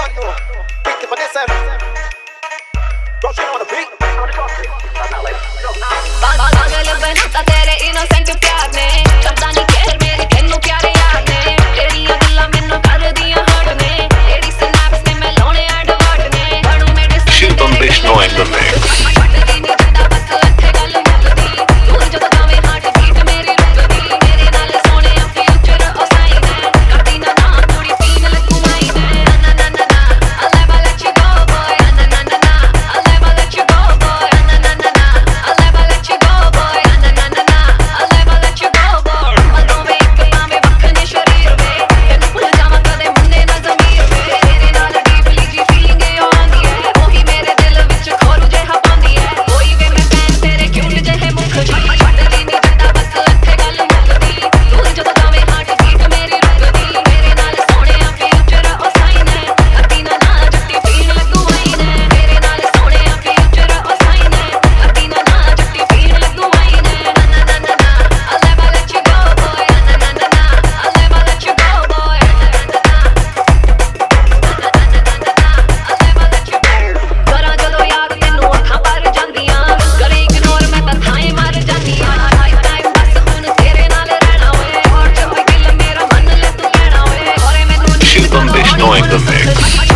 Mano, beat the Vanessa. Roger on the beat. पागल बनता तेरे इनोसेंट प्यार ने करदा नहीं कहर मेरे तेनू प्यारे यार ने तेरियां गल्लां मैनू कर दियां हट ने एडी स्नैप्स ने मैं लाउणे एडवर्ट ने बनू मेरे Shilpam Bishno in the mix. Shilpam Bishno in the mix.